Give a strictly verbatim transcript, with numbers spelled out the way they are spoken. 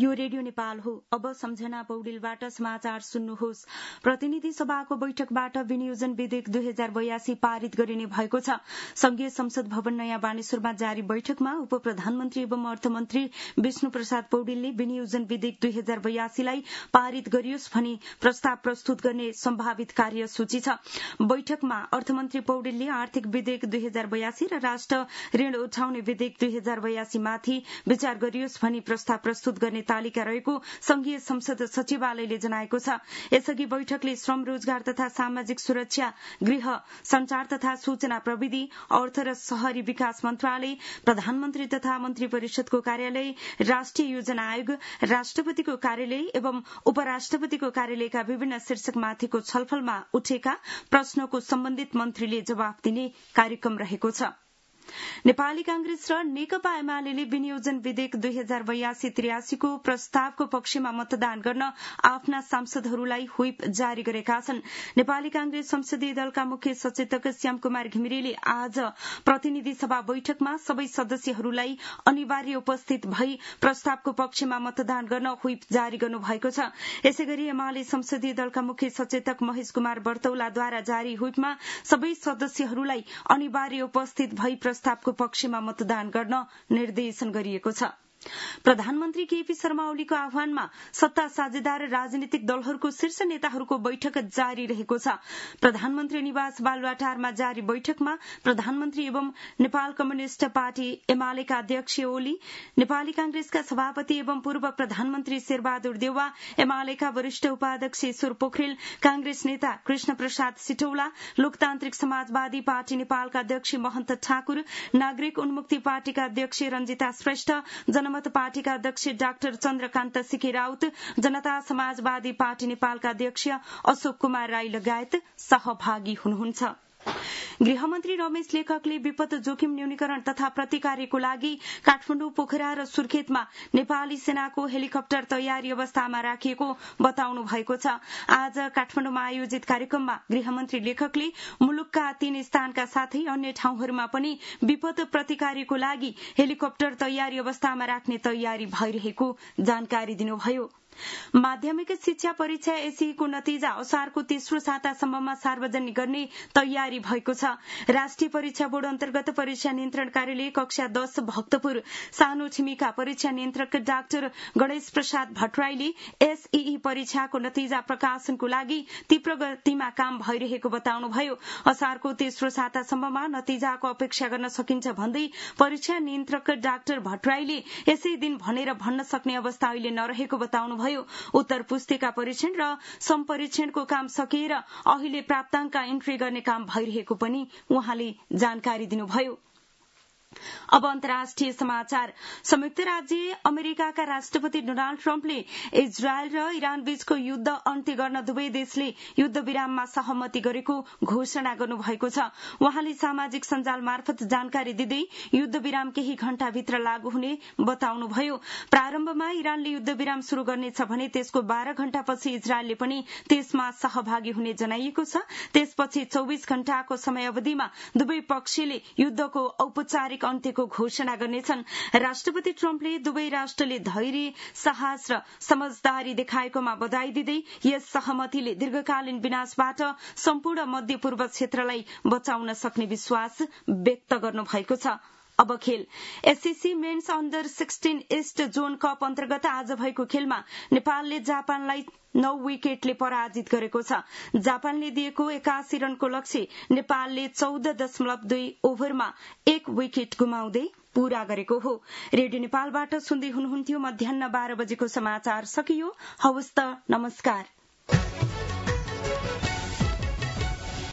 यो रेडियो नेपाल हो। अब सम्झना पौडेलबाट समाचार सुन्नुहोस्। प्रतिनिधि सभाको बैठकबाट विनियोजन विधेयक दुई हजार बयासी पारित गरिने भएको छ। संघीय संसद भवन नयाँ बानेश्वरमा जारी बैठकमा उप प्रधानमन्त्री एवं अर्थमन्त्री विष्णु प्रसाद पौडेलले विनियोजन विधेयक दुई हजार बयासीलाई पारित गरियोस् भनी प्रस्ताव प्रस्तुत गर्ने सम्भावित कार्यसूची छ। बैठकमा अर्थमन्त्री पौडेलले आर्थिक विधेयक दुई हजार बयासी र राष्ट्र ऋण उठाउने विधेयक दुई हजार बयासी माथि विचार गरियोस् भनी प्रस्ताव प्रस्तुत गर्ने तालिका रहेको संघीय संसद सचिवालयले जनाएको छ। यसअघि बैठकले श्रम रोजगार तथा सामाजिक सुरक्षा, गृह, संचार तथा सूचना प्रविधि, अर्थ र शहरी विकास मन्त्रालय, प्रधानमन्त्री तथा मन्त्री परिषदको कार्यालय, राष्ट्रिय योजना आयोग, राष्ट्रपतिको कार्यालय एवं उपराष्ट्रपतिको कार्यालयका विभिन्न शीर्षकमाथिको छलफलमा उठेका प्रश्नको सम्बन्धित मन्त्रीले जवाफ दिने कार्यक्रम रहेको छ। नेपाली कांग्रेस र नेकपा एमाले विनियोजन विधेयक दुई हजार बयासी त्रियासीको प्रस्तावको पक्षमा मतदान गर्न आफ्ना सांसदहरूलाई व्हिप जारी गरेका छन्। नेपाली कांग्रेस संसदीय दलका मुख्य सचेतक श्याम कुमार घिमिरेले आज प्रतिनिधि सभा बैठकमा सबै सदस्यहरूलाई अनिवार्य उपस्थित भई प्रस्तावको पक्षमा मतदान गर्न व्हिप जारी गर्नु भएको छ। यसैगरी एमाले संसदीय दलका मुख्य सचेतक महेश कुमार बर्तौलाद्वारा जारी व्हिपमा सबै सदस्यहरूलाई अनिवार्य उपस्थित भई प्रस्तावको पक्षमा मतदान गर्न निर्देशन गरिएको छ। प्रधानमन्त्री केपी शर्मा ओलीको आह्वानमा सत्ता साझेदार राजनीतिक दलहरूको शीर्ष नेताहरूको बैठक जारी रहेको छ। प्रधानमन्त्री निवास बालुवाटारमा जारी बैठकमा प्रधानमन्त्री एवं नेपाल कम्युनिष्ट पार्टी एमालेका अध्यक्ष ओली, नेपाली कांग्रेसका सभापति एवं पूर्व प्रधानमन्त्री शेरबहादुर देउवा, एमालेका वरिष्ठ उपाध्यक्ष ईश्वर पोखरेल, कांग्रेस नेता कृष्ण प्रसाद सिटौला, लोकतान्त्रिक समाजवादी पार्टी नेपालका अध्यक्ष महन्त ठाकुर, नागरिक उन्मुक्ति पार्टीका अध्यक्ष रंजिता श्रेष्ठ, जनमत पार्टीका अध्यक्ष डाक्टर चन्द्रकान्त सिके राउत, जनता समाजवादी पार्टी नेपालका अध्यक्ष अशोक कुमार राई लगायत सहभागी हुनुहुन्छ। गृहमन्त्री रमेश लेखकले विपद जोखिम न्यूनीकरण तथा प्रतिकारको लागि काठमाडौँ, पोखरा र सुर्खेतमा नेपाली सेनाको हेलिकप्टर तयारी अवस्थामा राखिएको बताउनु भएको छ। आज काठमाडौँमा आयोजित कार्यक्रममा गृहमन्त्री लेखकले मुलुकका तीन स्थानका साथै अन्य ठाउँहरूमा पनि विपद प्रतिकारको लागि हेलिकप्टर तयारी अवस्थामा राख्ने तयारी भइरहेको जानकारी दिनुभयो। माध्यमिक शिक्षा परीक्षा एसईको नतिजा असारको तेस्रो सातासम्ममा सार्वजनिक गर्ने तयारी भएको छ। राष्ट्रिय परीक्षा बोर्ड अन्तर्गत परीक्षा नियन्त्रण कार्यालय कक्षा दश भक्तपुर सानो छिमेका परीक्षा नियन्त्रक डाक्टर गणेश प्रसाद भट्टराईले एसईई परीक्षाको नतिजा प्रकाशनको लागि तीव्र गतिमा काम भइरहेको बताउनुभयो। असारको तेस्रो सातासम्ममा नतिजाको अपेक्षा गर्न सकिन्छ भन्दै परीक्षा नियन्त्रक डाक्टर भट्टराईले यसै दिन भनेर भन्न सक्ने अवस्था अहिले नरहेको बताउनु भयो। उत्तर पुस्तिका परीक्षण र सम्परीक्षणको काम सकिएर अहिले प्राप्ताङ्क इन्ट्री गर्ने काम भइरहेको पनि उहाँले जानकारी दिनुभयो। अब अन्तर्राष्ट्रिय समाचार। संयुक्त राज्य अमेरिकाका राष्ट्रपति डोनाल्ड ट्रम्पले इजरायल र इरान बीचको युद्ध अन्त्य गर्न दुवै देशले युद्ध विराममा सहमति गरेको घोषणा गर्नुभएको छ। उहाँले सामाजिक सञ्जाल मार्फत जानकारी दिँदै युद्ध विराम केही घण्टाभित्र लागू हुने बताउनुभयो। प्रारम्भमा इरानले युद्ध विराम शुरू गर्नेछ भने त्यसको बाह्र घण्टापछि इजरायलले पनि त्यसमा सहभागी हुने जनाइएको छ। त्यसपछि चौबिस घण्टाको समयावधिमा दुवै पक्षले युद्धको औपचारिक अन्त्यको घोषणा गर्नेछन्। राष्ट्रपति ट्रम्पले दुवै राष्ट्रले धैर्य, साहस र समझदारी देखाएकोमा बधाई दिँदै यस सहमतिले दीर्घकालीन विनाशबाट सम्पूर्ण मध्यपूर्व क्षेत्रलाई बचाउन सक्ने विश्वास व्यक्त गर्नुभएको छ। अब खेल। एससीसी मेन्स अन्डर सोह्र ईस्ट जोन कप अन्तर्गत आज भएको खेलमा नेपालले जापानलाई नौ विकेटले पराजित गरेको छ। जापानले दिएको एकासी रनको लक्ष्य नेपालले चौध दशमलव दुई ओभरमा एक विकेट गुमाउँदै पूरा गरेको हो। रेडियो नेपालबाट सुन्दै हुनुहुन्थ्यो। मध्याह बाह्र बजेको समाचार सकियो। हवस् त, नमस्कार।